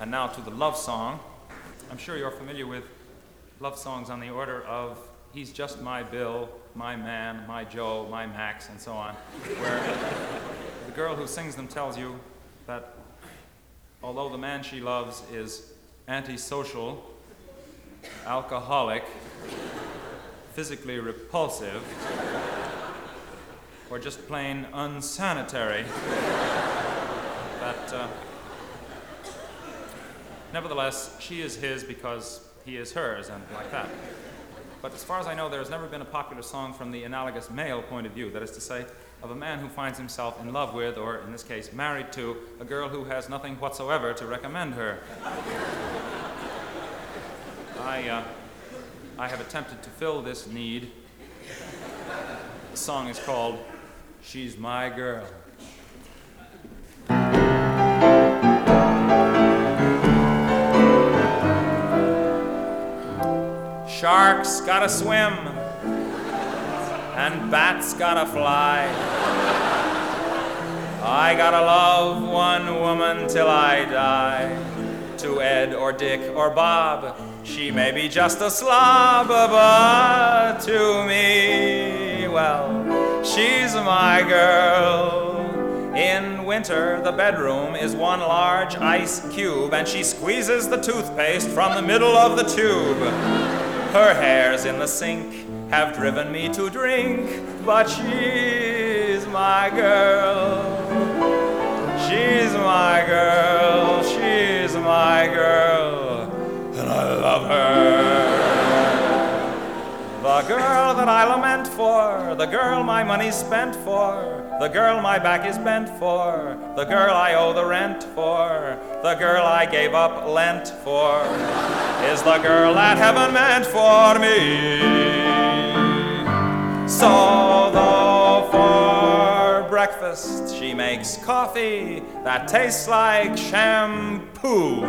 And now to the love song. I'm sure you're familiar with love songs on the order of He's Just My Bill, My Man, My Joe, My Max, and so on, where the girl who sings them tells you that although the man she loves is antisocial, alcoholic, physically repulsive, or just plain unsanitary, that nevertheless, she is his because he is hers, and like that. But as far as I know, there has never been a popular song from the analogous male point of view, that is to say, of a man who finds himself in love with, or in this case, married to, a girl who has nothing whatsoever to recommend her. I have attempted to fill this need. The song is called She's My Girl. Sharks gotta swim, and bats gotta fly. I gotta love one woman till I die. To Ed or Dick or Bob, she may be just a slob, but to me, well, she's my girl. In winter, the bedroom is one large ice cube, and she squeezes the toothpaste from the middle of the tube. Her hairs in the sink have driven me to drink, but she's my girl. She's my girl, she's my girl, and I love her. The girl that I lament for, the girl my money's spent for, the girl my back is bent for, the girl I owe the rent for, the girl I gave up Lent for, is the girl that heaven meant for me. So though for breakfast she makes coffee that tastes like shampoo,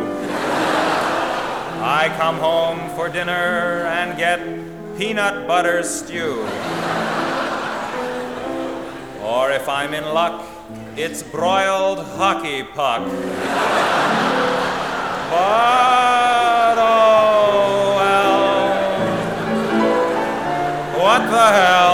I come home for dinner and get peanut butter stew. Or if I'm in luck, it's broiled hockey puck. But oh well, what the hell?